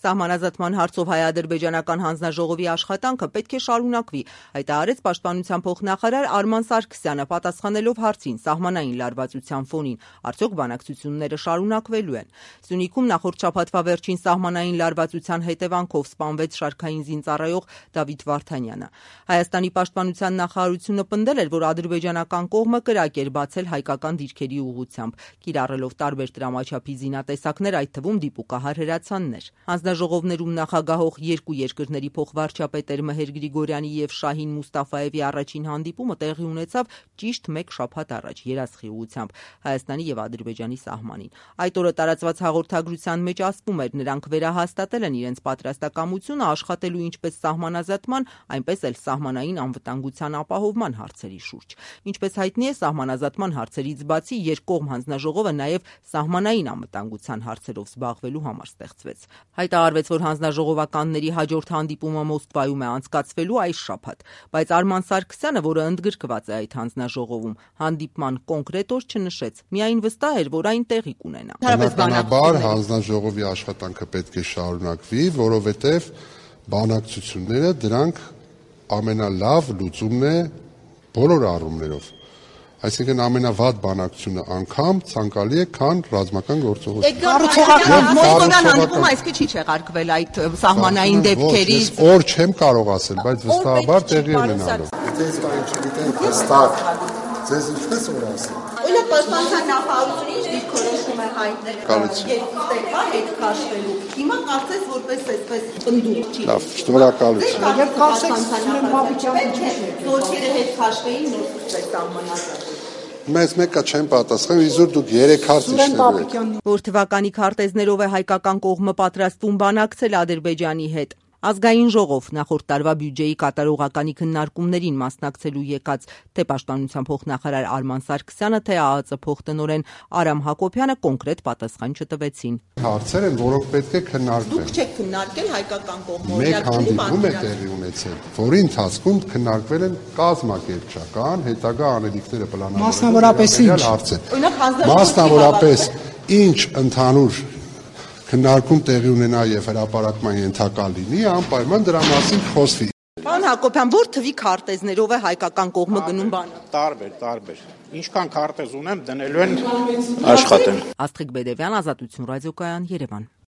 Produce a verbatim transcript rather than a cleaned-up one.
Սահմանազատման հարցով հայ-ադրբեջանական հանձնաժողովի աշխատանքը պետք է շարունակվի, հայտարարեց Պաշտպանության փոխնախարար Արման Սարգսյանը, պատասխանելով հարցին սահմանային լարվածության ֆոնին, արդյոք բանակցությունները շարունակվելու են։ Սյունիքում նախորդ շաբաթվա վերջին սահմանային լարվածության հետևանքով սպանվեց շարքային զինծառայող Դավիթ Վարդանյանը։ Հայաստանի պաշտպանության նախարարությունը պնդել էր, որ ադրբեջանական կողմը կրակ էր բացել հայկական դիրքերի ուղղությամբ, կիրառելով տարբեր տրամաչափի զինատեսակներ, այդ թվում դիպուկահար հրացաններ։ Հանձնաժողովներում նախագահող երկու երկրների փոխվարչապետեր Մհեր Գրիգորյանի եւ Շահին Մուստաֆաևի առաջին հանդիպումը տեղի ունեցավ ճիշտ մեկ շաբաթ առաջ երասխի ուղղությամբ Հայաստանի եւ Ադրբեջանի սահմանին։ Այդ օրը տարածված հաղորդագրության մեջ ասվում էր, նրանք վերահաստատել են իրենց պատրաստակամությունը աշխատելու ինչպես սահմանազատման, այնպես էլ սահմանային անվտանգության ապահովման հարցերի շուրջ։ Ինչպես հայտնի է, սահմանազատման հարցերից բացի երկկողմ հանձնաժողովը նաև սահմանային անվտանգության հարցերով զբաղվելու համար ստեղծվեց։ Հայտարարվեց, որ հանձնաժողովականների հաջորդ հանդիպումը Մոսկվայում է անցկացվելու այս շաբաթ, բայց Արման Սարգսյանը, որը ընդգրկված է այդ հանձնաժողովում, հանդիպման կոնկրետ օր չնշեց, միայն վստահ էր, որ այն տեղի կունենա։ Բնականաբար հանձնաժողովի աշխատանքը պետք է շարունակվի, որովհետև բանակցությունները դրանք ամենալավ լուծումն է բոլոր առումներով։ Այսինքն ամենավատ բանակցությունը անգամ ցանկալի է, քան ռազմական գործողություն։ Մոսկովյան հանդիպումը այսպես չի չեղարկվել այդ սահմանային դեպքերից։ Օր չեմ կարող ասել, բայց վստահաբար տեղի ունենալու։ Եթե այս բանը չգիտեմ, հստակ ձեզ ինչպես որ ասեմ։ Օրինակ պաշտպանության նախարարությունը ինչ դիրքորոշում է հայտնել երկու տեկա հետ քաշվելու։ Հիմա կարծես որպես այսպես ընդդում չի։ Լավ, շնորհակալություն։ Եվ պաշտպանության նախարարությունը գործերը հետ քաշվեին նոր սահմանազատ։ Մեզ մեկը չեմ պատասխան, իզուր դուք երեք հարց իջնելու եք։ Որ թվականի քարտեզներով է հայկական կողմը պատրաստվում բանակցել Ադրբեջանի հետ։ Ազգային ժողով նախորդ տարվա բյուջեի կատարողականի քննարկումներին մասնակցելու եկած թե պաշտպանության փոխնախարար Արման Սարգսյանը, թե ԱԱԾ փոխտնօրեն Արամ Հակոբյանը կոնկրետ պատասխան չտվեցին։ Հարցեր են, որոնք պետք է քննարկվեն։ Դուք չեք քննարկել հայկական կողմը։ Մեկ հանդիպում է տեղի ունեցել, որի ընթացքում քննարկվել են կազմակերպչական, հետագա անելիքները պլանավորել հարցեր։ Մասնավորապես ինչ ընդհանուր քննարկում տեղի ունենա եւ հրապարակման ենթակա լինի, անպայման դրա մասին խոսվի։ Պարոն Հակոբյան, որ թվի քարտեզներով է հայկական կողմը գնում բանը։ Տարբեր, տարբեր։ Ինչքան քարտեզ ունեմ, դնելու են աշխատեն։ Աստղիկ Բեդևյան, Ազատություն ռադիոկայան, Երևան։